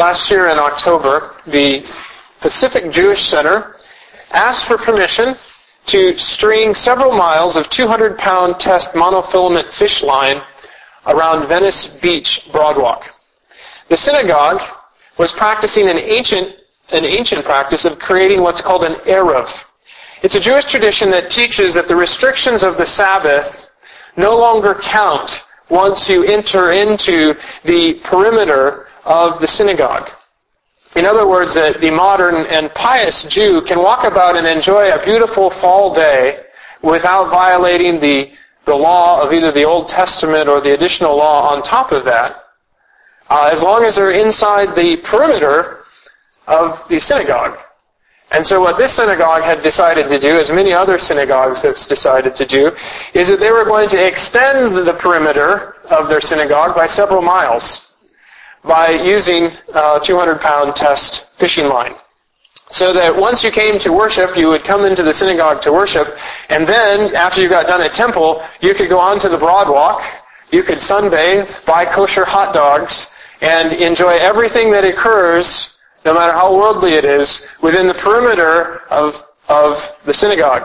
Last year in October, the Pacific Jewish Center asked for permission to string several miles of 200-pound test monofilament fish line around Venice Beach Broadwalk. The synagogue was practicing an ancient practice of creating what's called an eruv. It's a Jewish tradition that teaches that the restrictions of the Sabbath no longer count once you enter into the perimeter of the synagogue. In other words, the modern and pious Jew can walk about and enjoy a beautiful fall day without violating the law of either the Old Testament or the additional law on top of that, as long as they're inside the perimeter of the synagogue. And so what this synagogue had decided to do, as many other synagogues have decided to do, is that they were going to extend the perimeter of their synagogue by several miles by using a 200-pound test fishing line. So that once you came to worship, you would come into the synagogue to worship, and then, after you got done at temple, you could go on to the Broadwalk, you could sunbathe, buy kosher hot dogs, and enjoy everything that occurs, no matter how worldly it is, within the perimeter of the synagogue.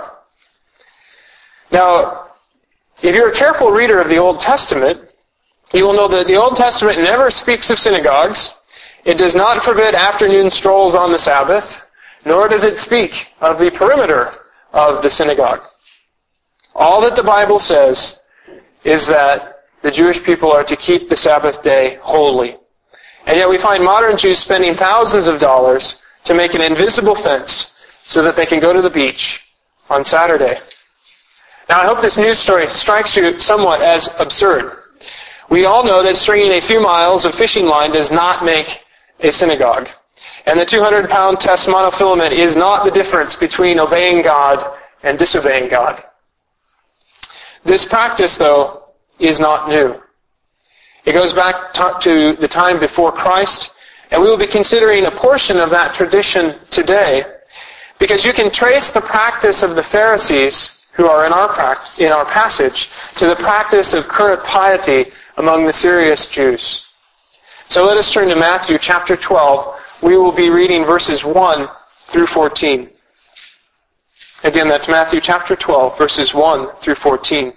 Now, if you're a careful reader of the Old Testament, you will know that the Old Testament never speaks of synagogues. It does not forbid afternoon strolls on the Sabbath, nor does it speak of the perimeter of the synagogue. All that the Bible says is that the Jewish people are to keep the Sabbath day holy. And yet we find modern Jews spending thousands of dollars to make an invisible fence so that they can go to the beach on Saturday. Now I hope this news story strikes you somewhat as absurd. We all know that stringing a few miles of fishing line does not make a synagogue. And the 200-pound test monofilament is not the difference between obeying God and disobeying God. This practice, though, is not new. It goes back to the time before Christ, and we will be considering a portion of that tradition today, because you can trace the practice of the Pharisees, who are in our passage, to the practice of current piety among the serious Jews. So let us turn to Matthew chapter 12. We will be reading verses 1 through 14. Again, that's Matthew chapter 12, verses 1 through 14.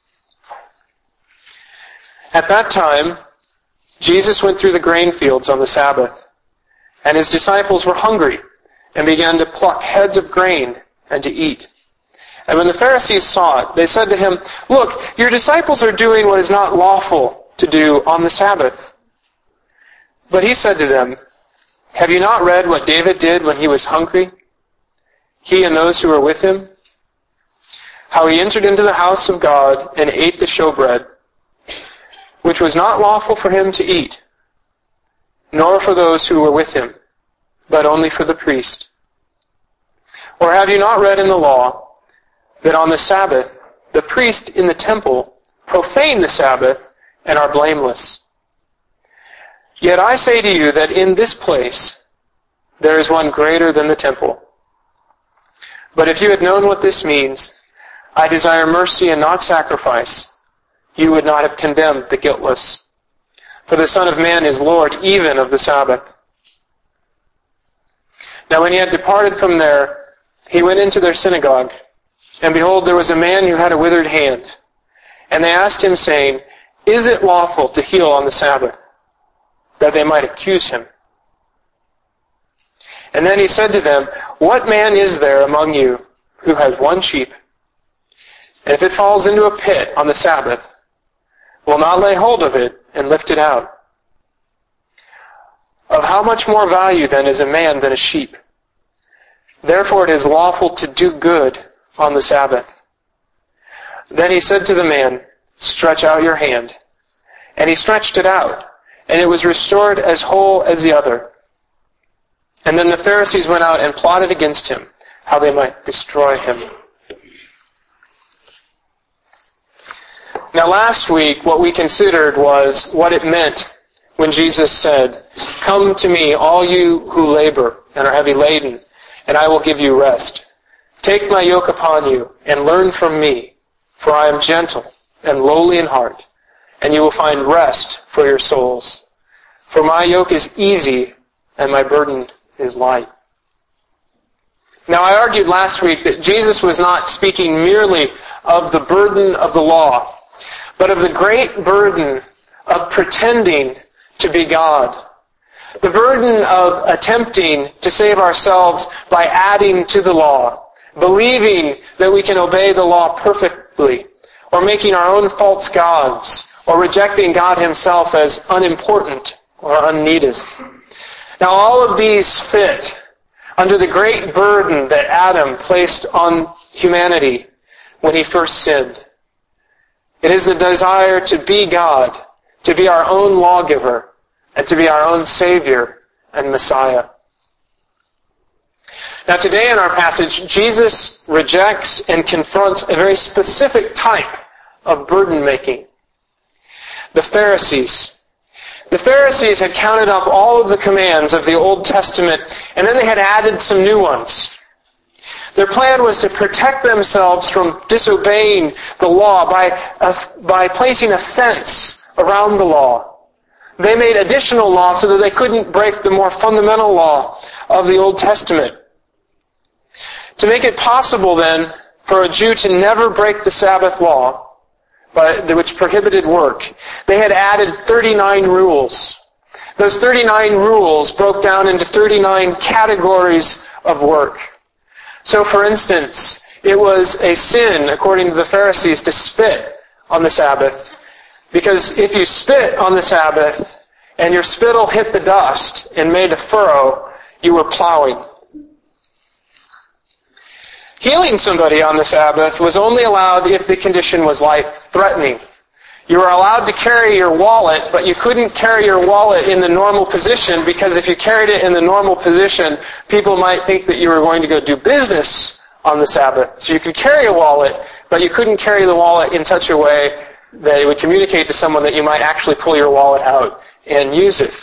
At that time, Jesus went through the grain fields on the Sabbath, and his disciples were hungry and began to pluck heads of grain and to eat. And when the Pharisees saw it, they said to him, "Look, your disciples are doing what is not lawful to do on the Sabbath." But he said to them, "Have you not read what David did when he was hungry, he and those who were with him? How he entered into the house of God and ate the showbread, which was not lawful for him to eat, nor for those who were with him, but only for the priest. Or have you not read in the law that on the Sabbath the priest in the temple profane the Sabbath and are blameless? Yet I say to you that in this place there is one greater than the temple. But if you had known what this means, I desire mercy and not sacrifice, you would not have condemned the guiltless. For the Son of Man is Lord even of the Sabbath." Now when he had departed from there, he went into their synagogue, and behold, there was a man who had a withered hand. And they asked him, saying, "Is it lawful to heal on the Sabbath?" That they might accuse him. And then he said to them, "What man is there among you who has one sheep, and if it falls into a pit on the Sabbath, will not lay hold of it and lift it out? Of how much more value then is a man than a sheep? Therefore it is lawful to do good on the Sabbath." Then he said to the man, "Stretch out your hand." And he stretched it out, and it was restored as whole as the other. And then the Pharisees went out and plotted against him, how they might destroy him. Now last week, what we considered was what it meant when Jesus said, "Come to me, all you who labor and are heavy laden, and I will give you rest. Take my yoke upon you and learn from me, for I am gentle and lowly in heart, and you will find rest for your souls. For my yoke is easy and my burden is light. Now, I argued last week that Jesus was not speaking merely of the burden of the law, but of the great burden of pretending to be God. The burden of attempting to save ourselves by adding to the law, believing that we can obey the law perfectly, or making our own false gods, or rejecting God himself as unimportant or unneeded. Now, all of these fit under the great burden that Adam placed on humanity when he first sinned. It is the desire to be God, to be our own lawgiver, and to be our own Savior and Messiah. Now today in our passage, Jesus rejects and confronts a very specific type of burden-making. The Pharisees. The Pharisees had counted up all of the commands of the Old Testament, and then they had added some new ones. Their plan was to protect themselves from disobeying the law by placing a fence around the law. They made additional law so that they couldn't break the more fundamental law of the Old Testament. To make it possible then for a Jew to never break the Sabbath law, which prohibited work, they had added 39 rules. Those 39 rules broke down into 39 categories of work. So for instance, it was a sin, according to the Pharisees, to spit on the Sabbath. Because if you spit on the Sabbath and your spittle hit the dust and made a furrow, you were plowing. Healing somebody on the Sabbath was only allowed if the condition was life-threatening. You were allowed to carry your wallet, but you couldn't carry your wallet in the normal position, because if you carried it in the normal position, people might think that you were going to go do business on the Sabbath. So you could carry a wallet, but you couldn't carry the wallet in such a way that it would communicate to someone that you might actually pull your wallet out and use it.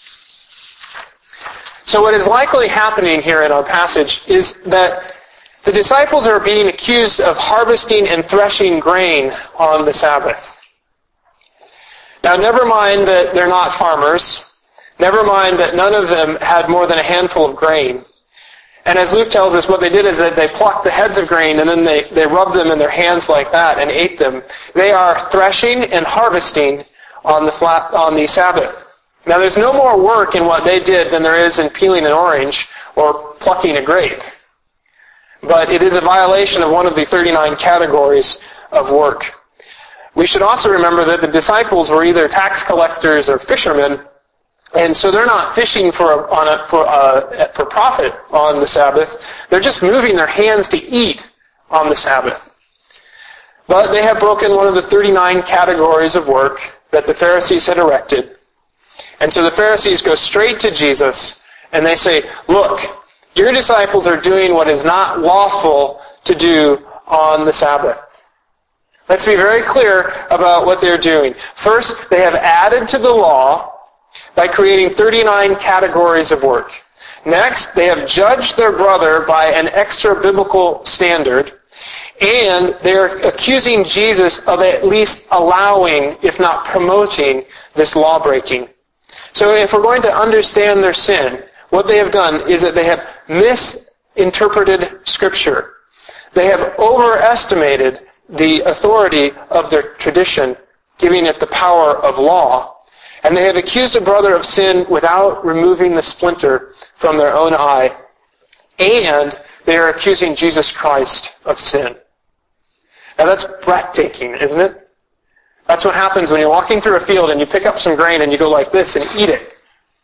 So what is likely happening here in our passage is that the disciples are being accused of harvesting and threshing grain on the Sabbath. Now, never mind that they're not farmers. Never mind that none of them had more than a handful of grain. And as Luke tells us, what they did is that they plucked the heads of grain and then they rubbed them in their hands like that and ate them. They are threshing and harvesting on the Sabbath. Now, there's no more work in what they did than there is in peeling an orange or plucking a grape. But it is a violation of one of the 39 categories of work. We should also remember that the disciples were either tax collectors or fishermen, and so they're not fishing for profit on the Sabbath. They're just moving their hands to eat on the Sabbath. But they have broken one of the 39 categories of work that the Pharisees had erected. And so the Pharisees go straight to Jesus and they say, "Look, your disciples are doing what is not lawful to do on the Sabbath." Let's be very clear about what they're doing. First, they have added to the law by creating 39 categories of work. Next, they have judged their brother by an extra biblical standard, and they're accusing Jesus of at least allowing, if not promoting, this law-breaking. So if we're going to understand their sin, what they have done is that they have misinterpreted Scripture. They have overestimated the authority of their tradition, giving it the power of law. And they have accused a brother of sin without removing the splinter from their own eye. And they are accusing Jesus Christ of sin. Now that's breathtaking, isn't it? That's what happens when you're walking through a field and you pick up some grain and you go like this and eat it.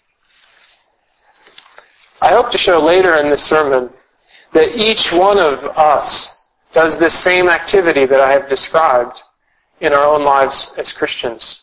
I hope to show later in this sermon that each one of us does this same activity that I have described in our own lives as Christians.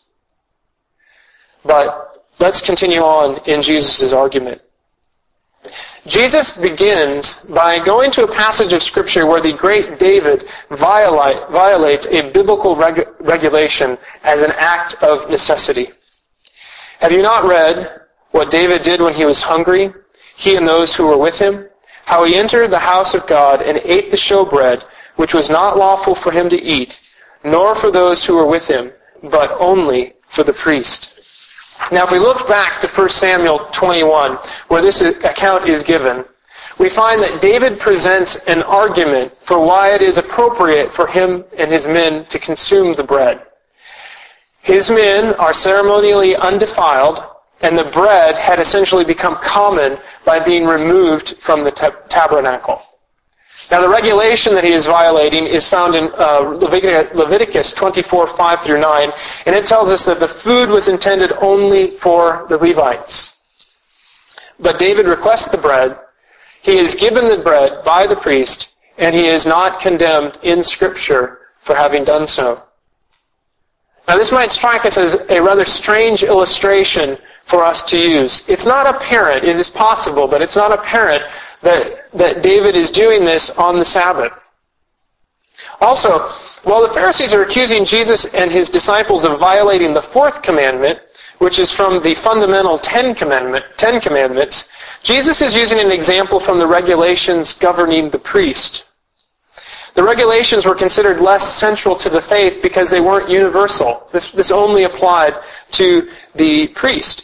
But let's continue on in Jesus' argument. Jesus begins by going to a passage of Scripture where the great David violates a biblical regulation as an act of necessity. Have you not read what David did when he was hungry, he and those who were with him? How he entered the house of God and ate the showbread, which was not lawful for him to eat, nor for those who were with him, but only for the priest. Now, if we look back to 1 Samuel 21, where this account is given, we find that David presents an argument for why it is appropriate for him and his men to consume the bread. His men are ceremonially undefiled, and the bread had essentially become common by being removed from the tabernacle. Now, the regulation that he is violating is found in Leviticus 24, 5 through 9, and it tells us that the food was intended only for the Levites. But David requests the bread. He is given the bread by the priest, and he is not condemned in Scripture for having done so. Now, this might strike us as a rather strange illustration for us to use. It's not apparent, it is possible, but it's not apparent that David is doing this on the Sabbath. Also, while the Pharisees are accusing Jesus and his disciples of violating the fourth commandment, which is from the fundamental Ten Commandments, Jesus is using an example from the regulations governing the priest. The regulations were considered less central to the faith because they weren't universal. This only applied to the priest.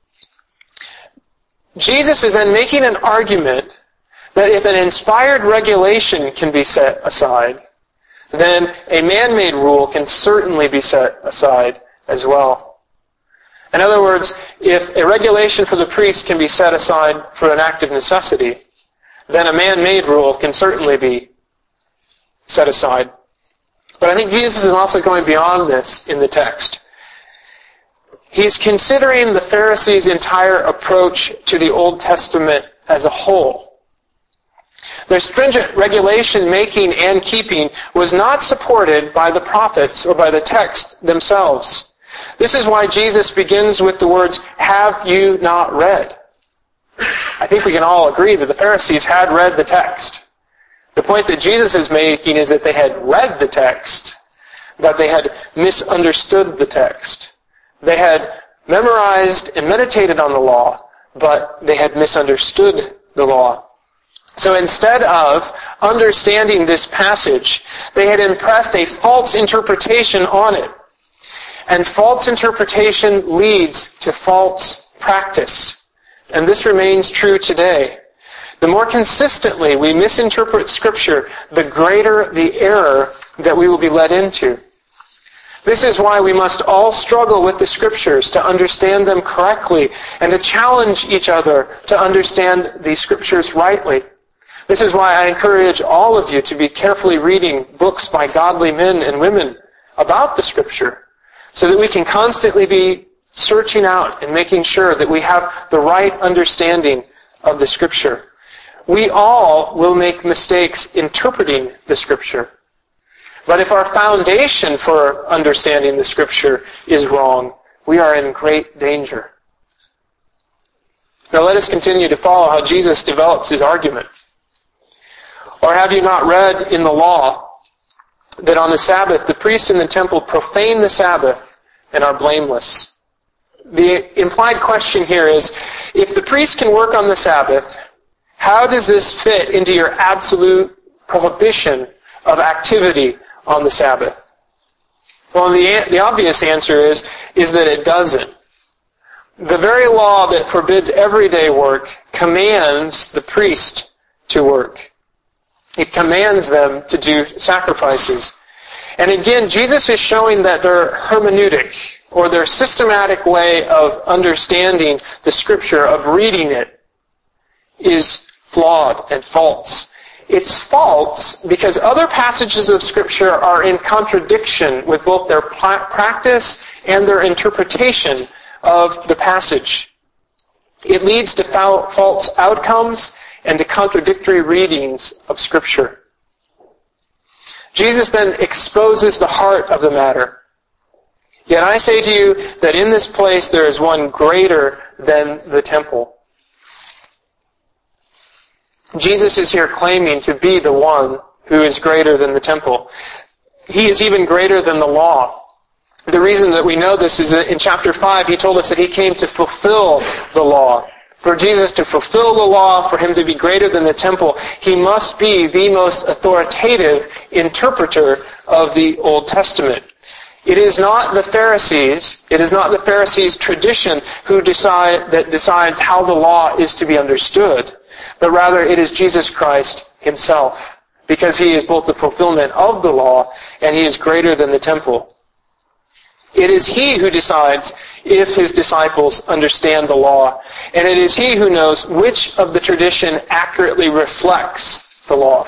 Jesus is then making an argument that if an inspired regulation can be set aside, then a man-made rule can certainly be set aside as well. In other words, if a regulation for the priest can be set aside for an act of necessity, then a man-made rule can certainly be set aside. But I think Jesus is also going beyond this in the text. He's considering the Pharisees' entire approach to the Old Testament as a whole. Their stringent regulation making and keeping was not supported by the prophets or by the text themselves. This is why Jesus begins with the words, "Have you not read?" I think we can all agree that the Pharisees had read the text. The point that Jesus is making is that they had read the text, but they had misunderstood the text. They had memorized and meditated on the law, but they had misunderstood the law. So instead of understanding this passage, they had impressed a false interpretation on it. And false interpretation leads to false practice. And this remains true today. The more consistently we misinterpret Scripture, the greater the error that we will be led into. This is why we must all struggle with the Scriptures to understand them correctly and to challenge each other to understand the Scriptures rightly. This is why I encourage all of you to be carefully reading books by godly men and women about the Scripture so that we can constantly be searching out and making sure that we have the right understanding of the Scripture. We all will make mistakes interpreting the Scripture. But if our foundation for understanding the Scripture is wrong, we are in great danger. Now let us continue to follow how Jesus develops his argument. Or have you not read in the law that on the Sabbath the priests in the temple profane the Sabbath and are blameless? The implied question here is, if the priest can work on the Sabbath, how does this fit into your absolute prohibition of activity on the Sabbath? Well, the obvious answer is that it doesn't. The very law that forbids everyday work commands the priest to work. It commands them to do sacrifices. And again, Jesus is showing that their hermeneutic, or their systematic way of understanding the Scripture, of reading it, is flawed and false. It's false because other passages of Scripture are in contradiction with both their practice and their interpretation of the passage. It leads to false outcomes and to contradictory readings of Scripture. Jesus then exposes the heart of the matter. Yet I say to you that in this place there is one greater than the temple. Jesus is here claiming to be the one who is greater than the temple. He is even greater than the law. The reason that we know this is that in chapter 5 he told us that he came to fulfill the law. For Jesus to fulfill the law, for him to be greater than the temple, he must be the most authoritative interpreter of the Old Testament. It is not the Pharisees tradition that decides how the law is to be understood, but rather it is Jesus Christ himself, because he is both the fulfillment of the law and he is greater than the temple. It is he who decides if his disciples understand the law, and it is he who knows which of the tradition accurately reflects the law.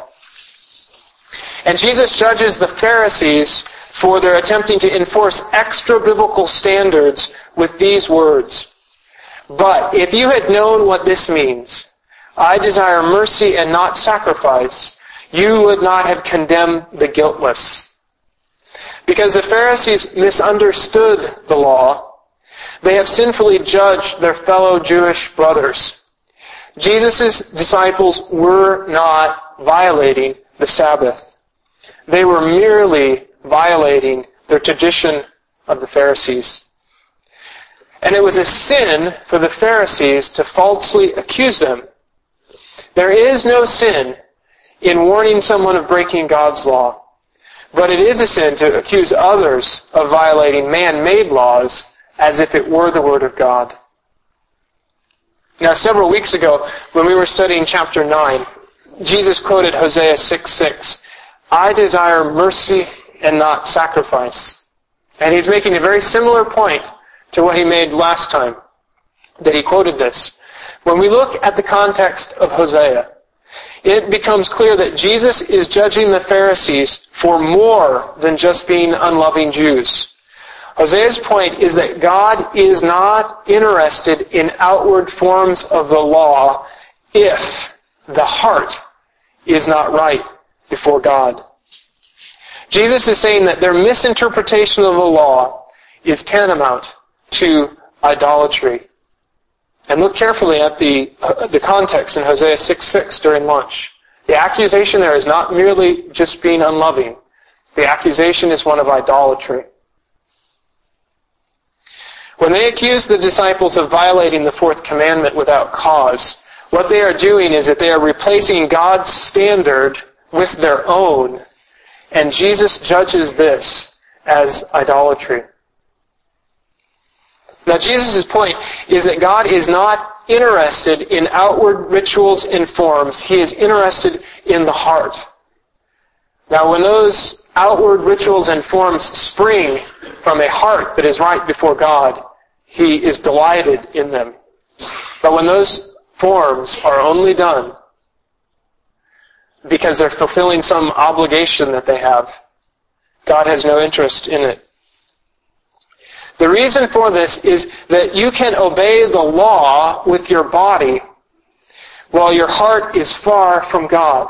And Jesus judges the Pharisees for their attempting to enforce extra-biblical standards with these words. But if you had known what this means, I desire mercy and not sacrifice, you would not have condemned the guiltless. Because the Pharisees misunderstood the law, they have sinfully judged their fellow Jewish brothers. Jesus' disciples were not violating the Sabbath. They were merely violating the tradition of the Pharisees. And it was a sin for the Pharisees to falsely accuse them. There is no sin in warning someone of breaking God's law. But it is a sin to accuse others of violating man-made laws as if it were the Word of God. Now, several weeks ago, when we were studying chapter 9, Jesus quoted Hosea 6:6, I desire mercy and not sacrifice. And he's making a very similar point to what he made last time that he quoted this. When we look at the context of Hosea, it becomes clear that Jesus is judging the Pharisees for more than just being unloving Jews. Hosea's point is that God is not interested in outward forms of the law if the heart is not right before God. Jesus is saying that their misinterpretation of the law is tantamount to idolatry. And look carefully at the context in Hosea 6:6 during lunch. The accusation there is not merely just being unloving. The accusation is one of idolatry. When they accuse the disciples of violating the fourth commandment without cause, what they are doing is that they are replacing God's standard with their own, and Jesus judges this as idolatry. Now, Jesus' point is that God is not interested in outward rituals and forms. He is interested in the heart. Now, when those outward rituals and forms spring from a heart that is right before God, He is delighted in them. But when those forms are only done because they're fulfilling some obligation that they have, God has no interest in it. The reason for this is that you can obey the law with your body while your heart is far from God.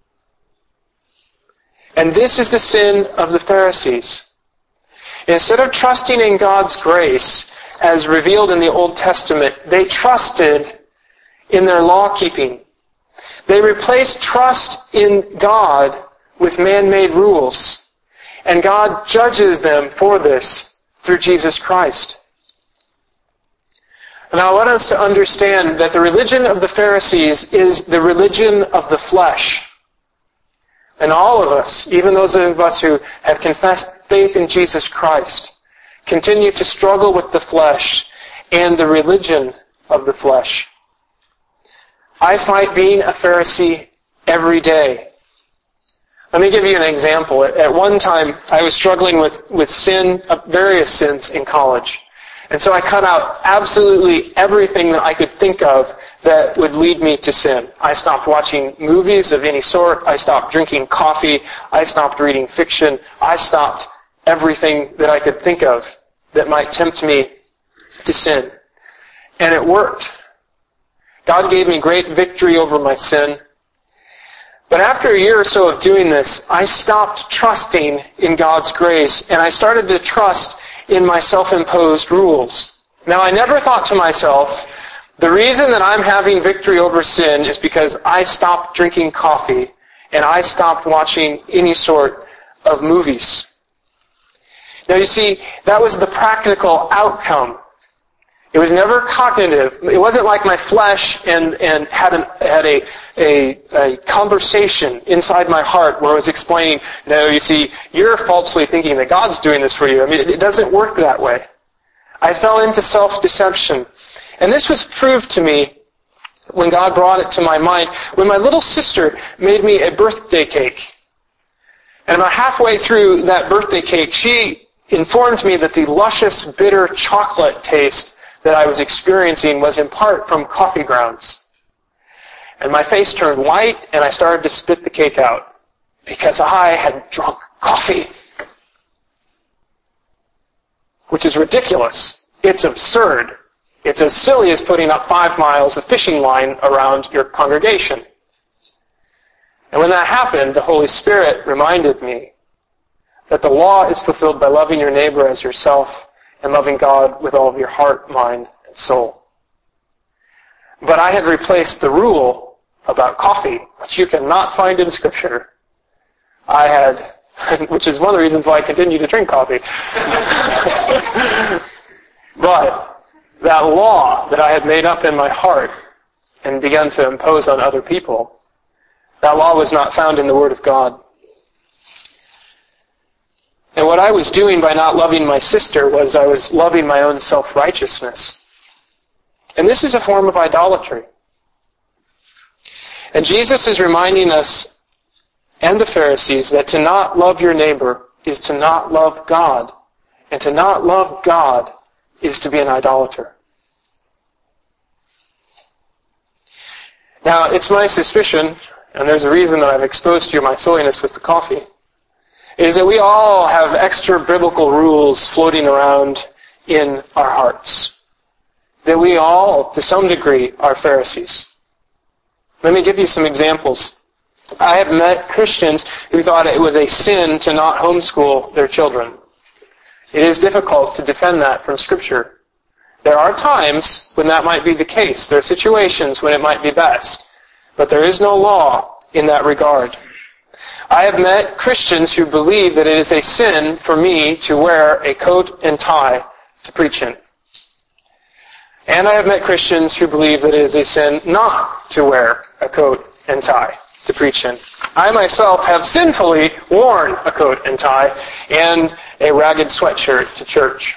And this is the sin of the Pharisees. Instead of trusting in God's grace as revealed in the Old Testament, they trusted in their law-keeping. They replaced trust in God with man-made rules. And God judges them for this through Jesus Christ. Now I want us to understand that the religion of the Pharisees is the religion of the flesh. And all of us, even those of us who have confessed faith in Jesus Christ, continue to struggle with the flesh and the religion of the flesh. I fight being a Pharisee every day. Let me give you an example. At one time, I was struggling with sin, various sins in college. And so I cut out absolutely everything that I could think of that would lead me to sin. I stopped watching movies of any sort. I stopped drinking coffee. I stopped reading fiction. I stopped everything that I could think of that might tempt me to sin. And it worked. God gave me great victory over my sin. But after a year or so of doing this, I stopped trusting in God's grace, and I started to trust in my self-imposed rules. Now, I never thought to myself, the reason that I'm having victory over sin is because I stopped drinking coffee and I stopped watching any sort of movies. Now, you see, that was the practical outcome. It was never cognitive. It wasn't like my flesh and had a conversation inside my heart where I was explaining, no, you see, you're falsely thinking that God's doing this for you. I mean, it doesn't work that way. I fell into self-deception. And this was proved to me when God brought it to my mind, when my little sister made me a birthday cake. And about halfway through that birthday cake, she informed me that the luscious, bitter chocolate taste that I was experiencing was in part from coffee grounds. And my face turned white, and I started to spit the cake out because I had drunk coffee. Which is ridiculous. It's absurd. It's as silly as putting up 5 miles of fishing line around your congregation. And when that happened, the Holy Spirit reminded me that the law is fulfilled by loving your neighbor as yourself and loving God with all of your heart, mind, and soul. But I had replaced the rule about coffee, which you cannot find in Scripture. Which is one of the reasons why I continue to drink coffee. But that law that I had made up in my heart and begun to impose on other people, that law was not found in the Word of God. And what I was doing by not loving my sister was I was loving my own self-righteousness. And this is a form of idolatry. And Jesus is reminding us and the Pharisees that to not love your neighbor is to not love God. And to not love God is to be an idolater. Now, it's my suspicion, and there's a reason that I've exposed to you my silliness with the coffee, is that we all have extra biblical rules floating around in our hearts. That we all, to some degree, are Pharisees. Let me give you some examples. I have met Christians who thought it was a sin to not homeschool their children. It is difficult to defend that from Scripture. There are times when that might be the case. There are situations when it might be best. But there is no law in that regard. I have met Christians who believe that it is a sin for me to wear a coat and tie to preach in. And I have met Christians who believe that it is a sin not to wear a coat and tie to preach in. I myself have sinfully worn a coat and tie and a ragged sweatshirt to church.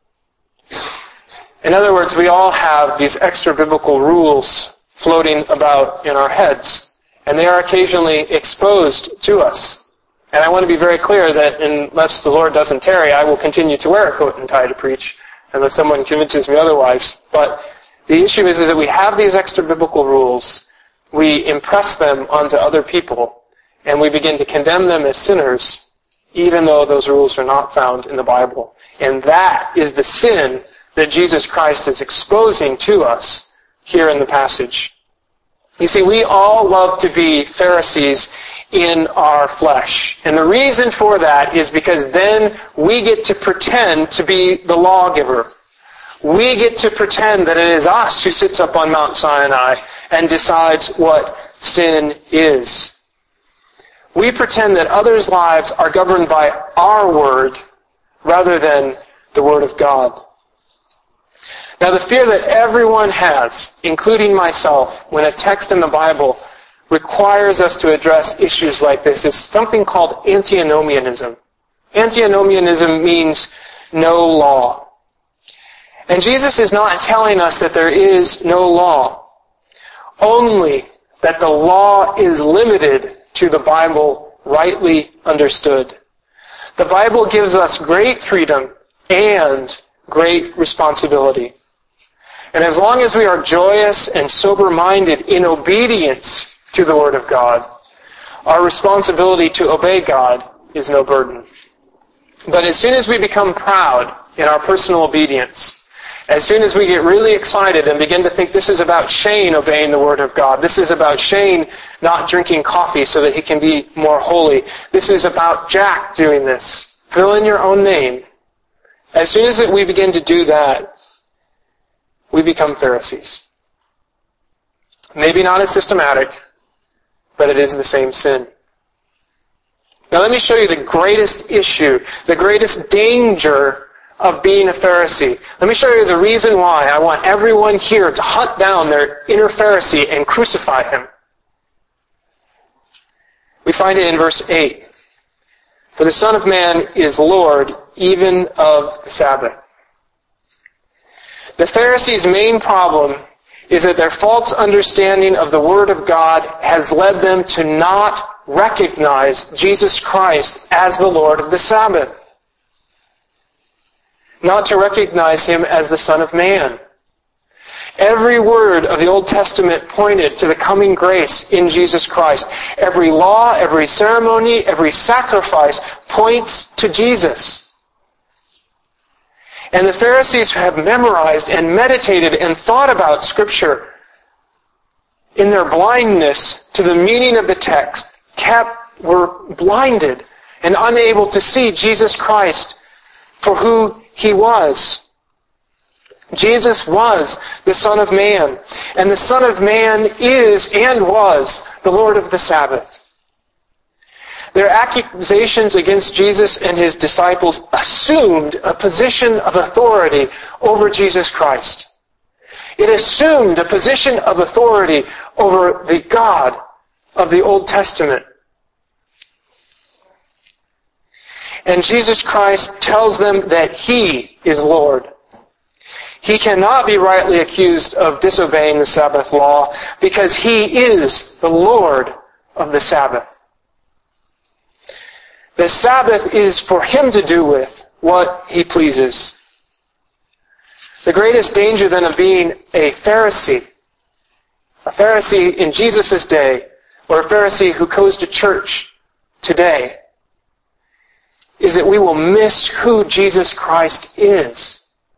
In other words, we all have these extra biblical rules floating about in our heads. And they are occasionally exposed to us. And I want to be very clear that unless the Lord doesn't tarry, I will continue to wear a coat and tie to preach, unless someone convinces me otherwise. But the issue is that we have these extra biblical rules, we impress them onto other people, and we begin to condemn them as sinners, even though those rules are not found in the Bible. And that is the sin that Jesus Christ is exposing to us here in the passage. You see, we all love to be Pharisees in our flesh. And the reason for that is because then we get to pretend to be the lawgiver. We get to pretend that it is us who sits up on Mount Sinai and decides what sin is. We pretend that others' lives are governed by our word rather than the Word of God. Now, the fear that everyone has, including myself, when a text in the Bible requires us to address issues like this is something called antinomianism. Antinomianism means no law. And Jesus is not telling us that there is no law, only that the law is limited to the Bible rightly understood. The Bible gives us great freedom and great responsibility. And as long as we are joyous and sober-minded in obedience to the Word of God, our responsibility to obey God is no burden. But as soon as we become proud in our personal obedience, as soon as we get really excited and begin to think this is about Shane obeying the Word of God, this is about Shane not drinking coffee so that he can be more holy, this is about Jack doing this, fill in your own name. As soon as we begin to do that, we become Pharisees. Maybe not as systematic, but it is the same sin. Now let me show you the greatest issue, the greatest danger of being a Pharisee. Let me show you the reason why I want everyone here to hunt down their inner Pharisee and crucify him. We find it in verse 8. For the Son of Man is Lord even of the Sabbath. The Pharisees' main problem is that their false understanding of the Word of God has led them to not recognize Jesus Christ as the Lord of the Sabbath. Not to recognize Him as the Son of Man. Every word of the Old Testament pointed to the coming grace in Jesus Christ. Every law, every ceremony, every sacrifice points to Jesus. And the Pharisees have memorized and meditated and thought about Scripture in their blindness to the meaning of the text, were blinded and unable to see Jesus Christ for who He was. Jesus was the Son of Man, and the Son of Man is and was the Lord of the Sabbath. Their accusations against Jesus and His disciples assumed a position of authority over Jesus Christ. It assumed a position of authority over the God of the Old Testament. And Jesus Christ tells them that He is Lord. He cannot be rightly accused of disobeying the Sabbath law because He is the Lord of the Sabbath. The Sabbath is for Him to do with what He pleases. The greatest danger then of being a Pharisee in Jesus' day, or a Pharisee who goes to church today, is that we will miss who Jesus Christ is.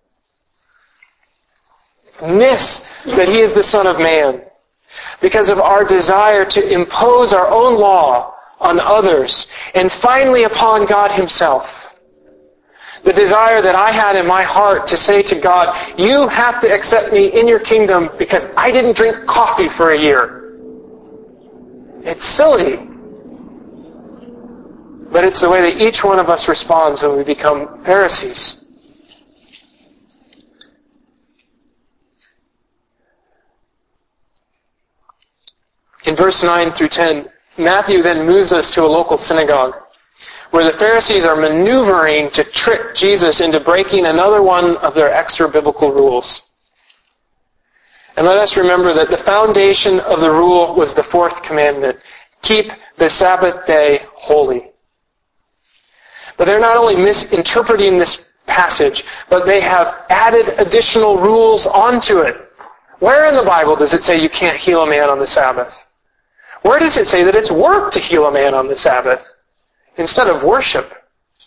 Miss that He is the Son of Man because of our desire to impose our own law on others and finally upon God Himself. The desire that I had in my heart to say to God, you have to accept me in your kingdom because I didn't drink coffee for a year. It's silly. But it's the way that each one of us responds when we become Pharisees. In verse 9 through 10, Matthew then moves us to a local synagogue where the Pharisees are maneuvering to trick Jesus into breaking another one of their extra biblical rules. And let us remember that the foundation of the rule was the fourth commandment, keep the Sabbath day holy. But they're not only misinterpreting this passage, but they have added additional rules onto it. Where in the Bible does it say you can't heal a man on the Sabbath? Where does it say that it's work to heal a man on the Sabbath instead of worship?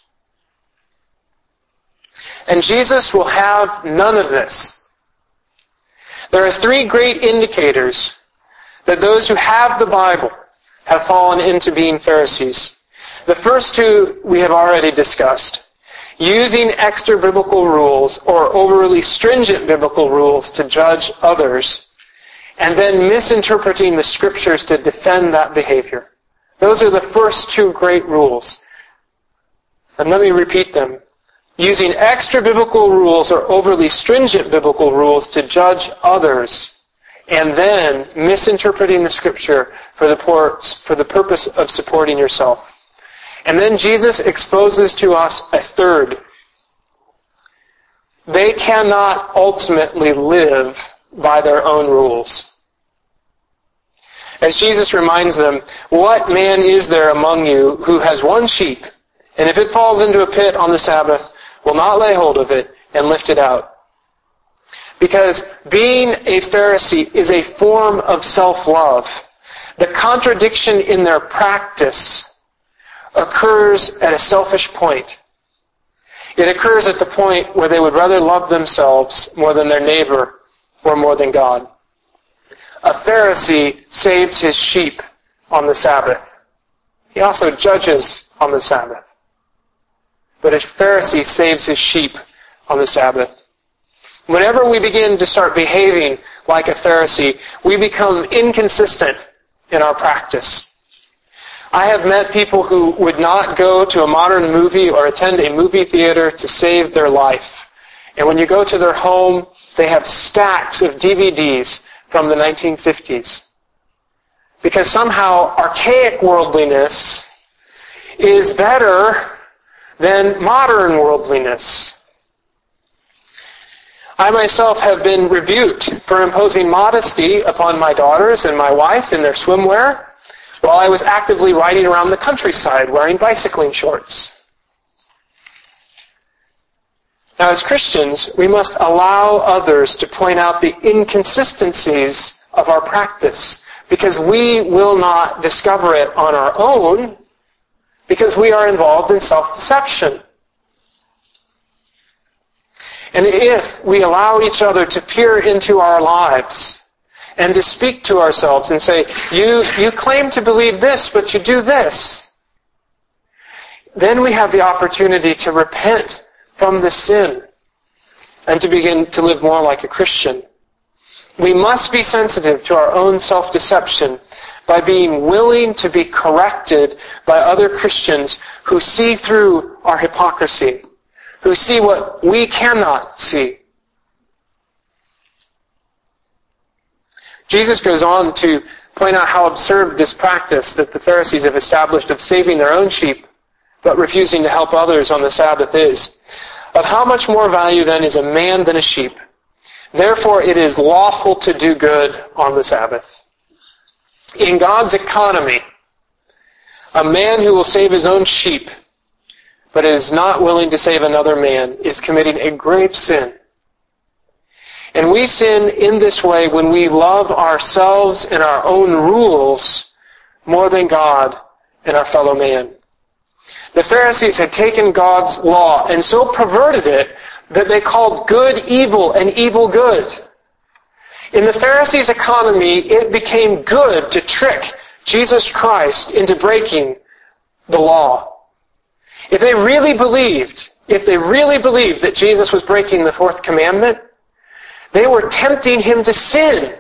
And Jesus will have none of this. There are three great indicators that those who have the Bible have fallen into being Pharisees. The first two we have already discussed. Using extra biblical rules or overly stringent biblical rules to judge others, and then misinterpreting the Scriptures to defend that behavior. Those are the first two great rules. And let me repeat them. Using extra biblical rules or overly stringent biblical rules to judge others, and then misinterpreting the Scripture for the purpose of supporting yourself. And then Jesus exposes to us a third. They cannot ultimately live by their own rules. As Jesus reminds them, what man is there among you who has one sheep, and if it falls into a pit on the Sabbath, will not lay hold of it and lift it out? Because being a Pharisee is a form of self-love. The contradiction in their practice occurs at a selfish point. It occurs at the point where they would rather love themselves more than their neighbor or more than God. A Pharisee saves his sheep on the Sabbath. He also judges on the Sabbath. But a Pharisee saves his sheep on the Sabbath. Whenever we begin to start behaving like a Pharisee, we become inconsistent in our practice. I have met people who would not go to a modern movie or attend a movie theater to save their life. And when you go to their home, they have stacks of DVDs from the 1950s. Because somehow archaic worldliness is better than modern worldliness. I myself have been rebuked for imposing modesty upon my daughters and my wife in their swimwear while I was actively riding around the countryside wearing bicycling shorts. Now, as Christians, we must allow others to point out the inconsistencies of our practice, because we will not discover it on our own, because we are involved in self-deception. And if we allow each other to peer into our lives and to speak to ourselves and say, you claim to believe this, but you do this, then we have the opportunity to repent from the sin and to begin to live more like a Christian. We must be sensitive to our own self-deception by being willing to be corrected by other Christians who see through our hypocrisy, who see what we cannot see. Jesus goes on to point out how absurd this practice that the Pharisees have established of saving their own sheep but refusing to help others on the Sabbath is. Of how much more value then is a man than a sheep? Therefore it is lawful to do good on the Sabbath. In God's economy, a man who will save his own sheep but is not willing to save another man is committing a grave sin. And we sin in this way when we love ourselves and our own rules more than God and our fellow man. The Pharisees had taken God's law and so perverted it that they called good evil and evil good. In the Pharisees' economy, it became good to trick Jesus Christ into breaking the law. If they really believed that Jesus was breaking the fourth commandment, they were tempting him to sin.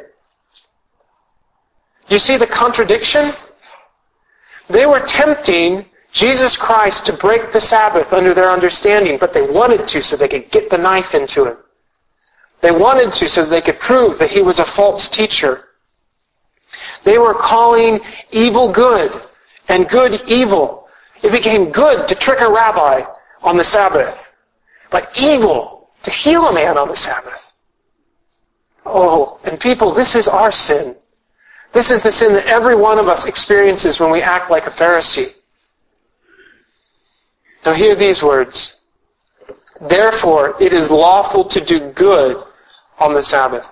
You see the contradiction? They were tempting Jesus Christ to break the Sabbath under their understanding, but they wanted to so they could get the knife into him. They wanted to so that they could prove that he was a false teacher. They were calling evil good and good evil. It became good to trick a rabbi on the Sabbath, but evil to heal a man on the Sabbath. Oh, and people, this is our sin. This is the sin that every one of us experiences when we act like a Pharisee. Now hear these words. Therefore, it is lawful to do good on the Sabbath.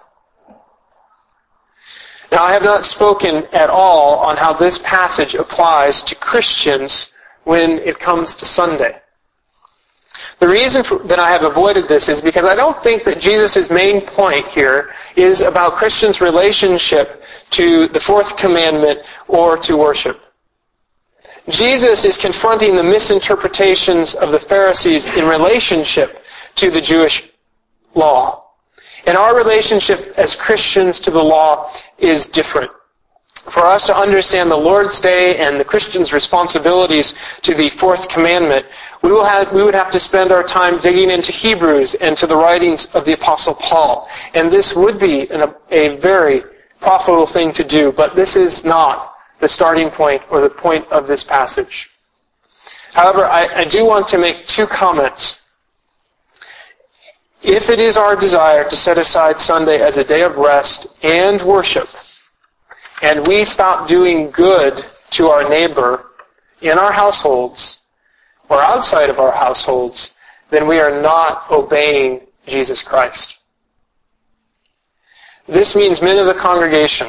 Now, I have not spoken at all on how this passage applies to Christians when it comes to Sunday. The reason that I have avoided this is because I don't think that Jesus' main point here is about Christians' relationship to the fourth commandment or to worship. Jesus is confronting the misinterpretations of the Pharisees in relationship to the Jewish law. And our relationship as Christians to the law is different. For us to understand the Lord's Day and the Christian's responsibilities to the fourth commandment, we would have to spend our time digging into Hebrews and to the writings of the Apostle Paul. And this would be a very profitable thing to do, but this is not the starting point or the point of this passage. However, I do want to make two comments. If it is our desire to set aside Sunday as a day of rest and worship, and we stop doing good to our neighbor in our households or outside of our households, then we are not obeying Jesus Christ. This means, men of the congregation,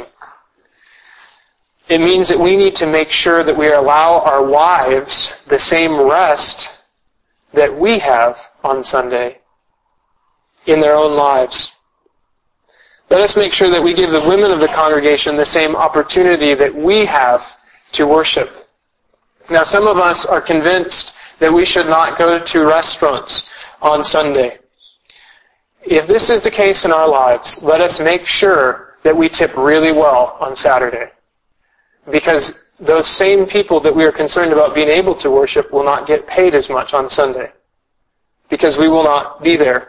it means that we need to make sure that we allow our wives the same rest that we have on Sunday in their own lives. Let us make sure that we give the women of the congregation the same opportunity that we have to worship. Now, some of us are convinced that we should not go to restaurants on Sunday. If this is the case in our lives, let us make sure that we tip really well on Saturday. Because those same people that we are concerned about being able to worship will not get paid as much on Sunday because we will not be there.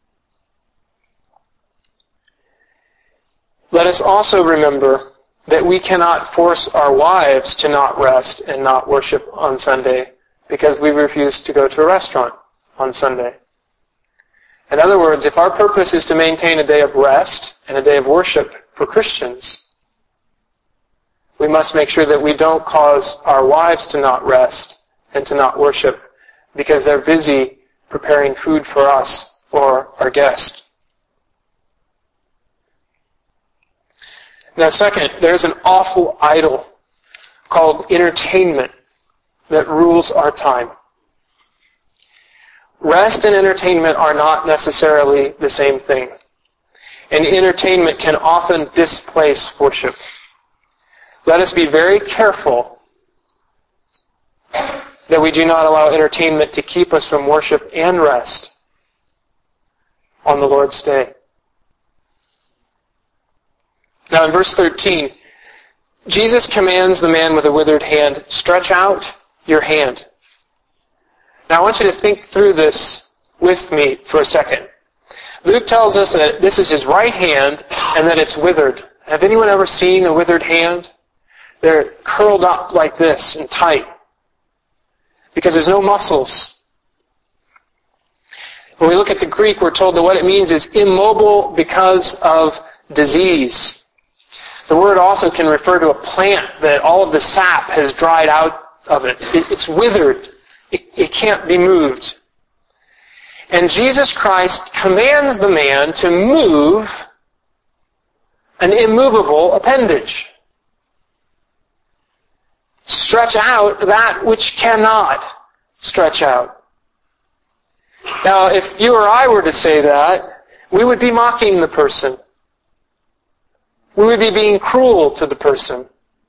Let us also remember that we cannot force our wives to not rest and not worship on Sunday because we refuse to go to a restaurant on Sunday. In other words, if our purpose is to maintain a day of rest and a day of worship for Christians, we must make sure that we don't cause our wives to not rest and to not worship because they're busy preparing food for us or our guest. Now second, there's an awful idol called entertainment that rules our time. Rest and entertainment are not necessarily the same thing. And entertainment can often displace worship. Let us be very careful that we do not allow entertainment to keep us from worship and rest on the Lord's day. Now in verse 13, Jesus commands the man with a withered hand, "Stretch out your hand." Now I want you to think through this with me for a second. Luke tells us that this is his right hand and that it's withered. Have anyone ever seen a withered hand? They're curled up like this and tight because there's no muscles. When we look at the Greek, we're told that what it means is immobile because of disease. The word also can refer to a plant that all of the sap has dried out of it. It's withered. It can't be moved. And Jesus Christ commands the man to move an immovable appendage. Stretch out that which cannot stretch out. Now, if you or I were to say that, we would be mocking the person. We would be being cruel to the person.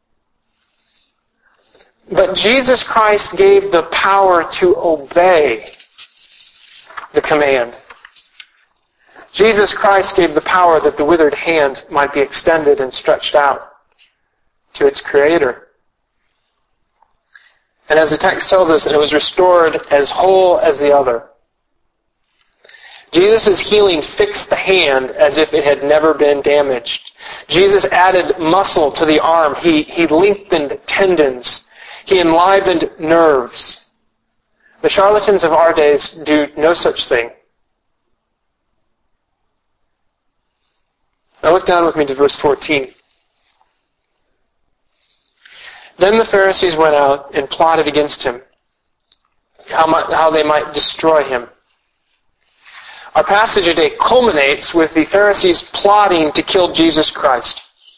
But Jesus Christ gave the power to obey the command. Jesus Christ gave the power that the withered hand might be extended and stretched out to its Creator. And as the text tells us, it was restored as whole as the other. Jesus' healing fixed the hand as if it had never been damaged. Jesus added muscle to the arm. He lengthened tendons. He enlivened nerves. The charlatans of our days do no such thing. Now look down with me to verse 14. Then the Pharisees went out and plotted against him, how they might destroy him. Our passage today culminates with the Pharisees plotting to kill Jesus Christ.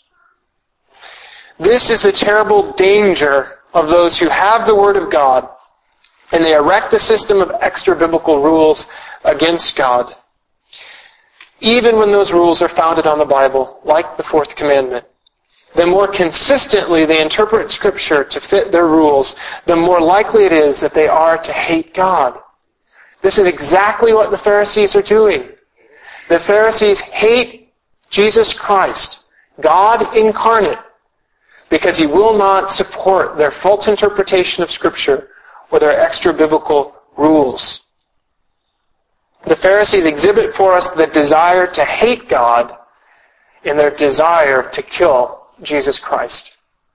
This is a terrible danger of those who have the Word of God and they erect a system of extra-biblical rules against God, even when those rules are founded on the Bible, like the Fourth Commandment. The more consistently they interpret Scripture to fit their rules, the more likely it is that they are to hate God. This is exactly what the Pharisees are doing. The Pharisees hate Jesus Christ, God incarnate, because He will not support their false interpretation of Scripture or their extra-biblical rules. The Pharisees exhibit for us the desire to hate God in their desire to kill Jesus Christ.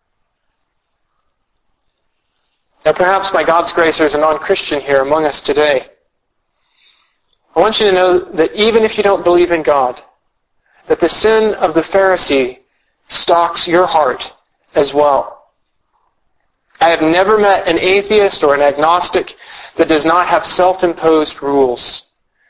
Now perhaps by God's grace there's a non-Christian here among us today. I want you to know that even if you don't believe in God, that the sin of the Pharisee stalks your heart as well. I have never met an atheist or an agnostic that does not have self-imposed rules.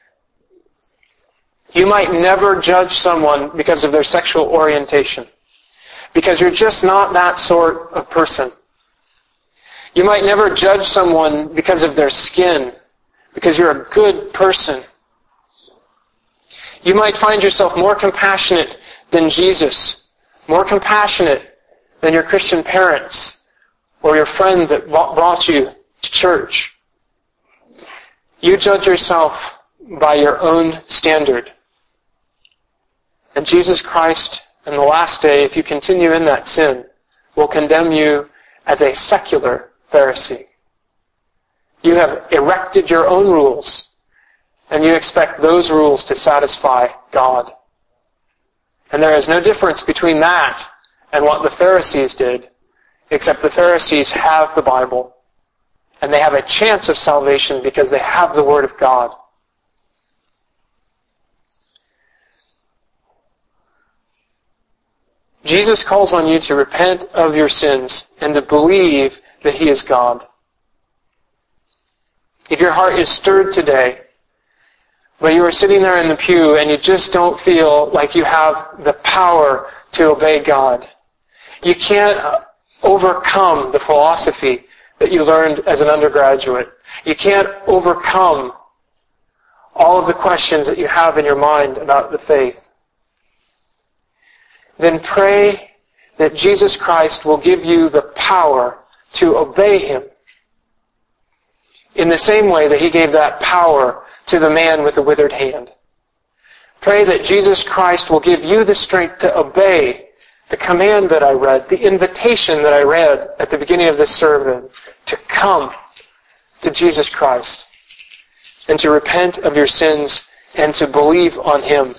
You might never judge someone because of their sexual orientation, because you're just not that sort of person. You might never judge someone because of their skin, because you're a good person. You might find yourself more compassionate than Jesus, more compassionate than your Christian parents or your friend that brought you to church. You judge yourself by your own standard. And Jesus Christ, in the last day, if you continue in that sin, will condemn you as a secular Pharisee. You have erected your own rules, and you expect those rules to satisfy God. And there is no difference between that and what the Pharisees did, except the Pharisees have the Bible, and they have a chance of salvation because they have the Word of God. Jesus calls on you to repent of your sins and to believe that He is God. If your heart is stirred today, but you are sitting there in the pew and you just don't feel like you have the power to obey God, you can't overcome the philosophy that you learned as an undergraduate. You can't overcome all of the questions that you have in your mind about the faith. Then pray that Jesus Christ will give you the power to obey Him in the same way that He gave that power to the man with the withered hand. Pray that Jesus Christ will give you the strength to obey the command that I read, the invitation that I read at the beginning of this sermon, to come to Jesus Christ and to repent of your sins and to believe on Him.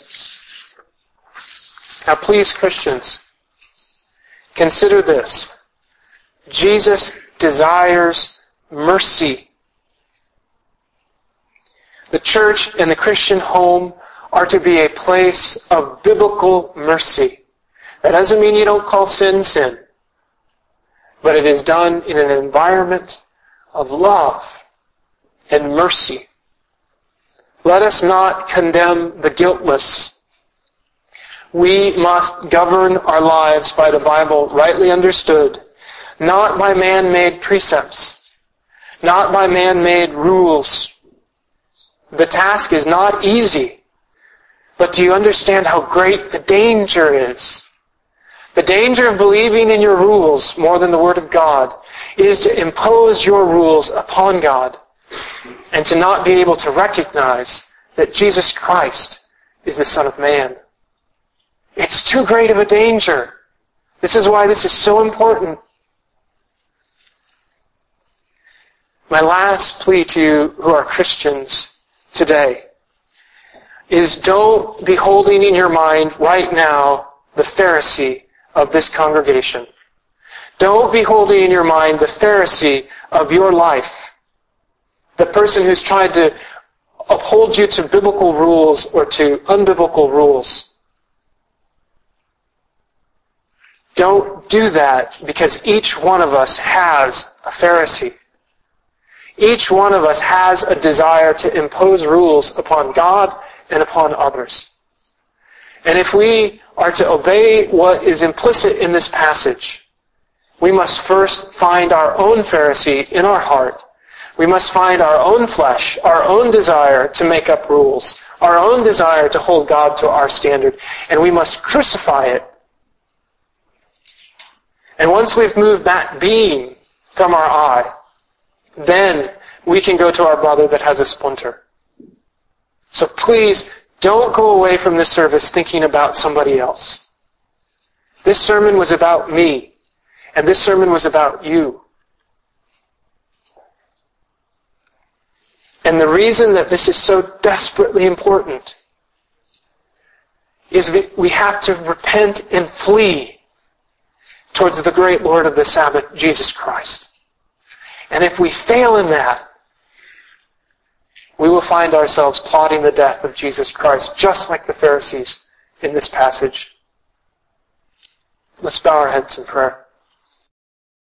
Now please, Christians, consider this. Jesus desires mercy. The church and the Christian home are to be a place of biblical mercy. That doesn't mean you don't call sin, sin. But it is done in an environment of love and mercy. Let us not condemn the guiltless. We must govern our lives by the Bible rightly understood, not by man-made precepts, not by man-made rules. The task is not easy, but do you understand how great the danger is? The danger of believing in your rules more than the Word of God is to impose your rules upon God and to not be able to recognize that Jesus Christ is the Son of Man. It's too great of a danger. This is why this is so important. My last plea to you who are Christians today is don't be holding in your mind right now the Pharisee of this congregation. Don't be holding in your mind the Pharisee of your life. The person who's tried to uphold you to biblical rules or to unbiblical rules. Don't do that, because each one of us has a Pharisee. Each one of us has a desire to impose rules upon God and upon others. And if we are to obey what is implicit in this passage, we must first find our own Pharisee in our heart. We must find our own flesh, our own desire to make up rules, our own desire to hold God to our standard, and we must crucify it. And once we've moved that beam from our eye, then we can go to our brother that has a splinter. So please, don't go away from this service thinking about somebody else. This sermon was about me, and this sermon was about you. And the reason that this is so desperately important is we have to repent and flee towards the great Lord of the Sabbath, Jesus Christ. And if we fail in that, we will find ourselves plotting the death of Jesus Christ, just like the Pharisees in this passage. Let's bow our heads in prayer.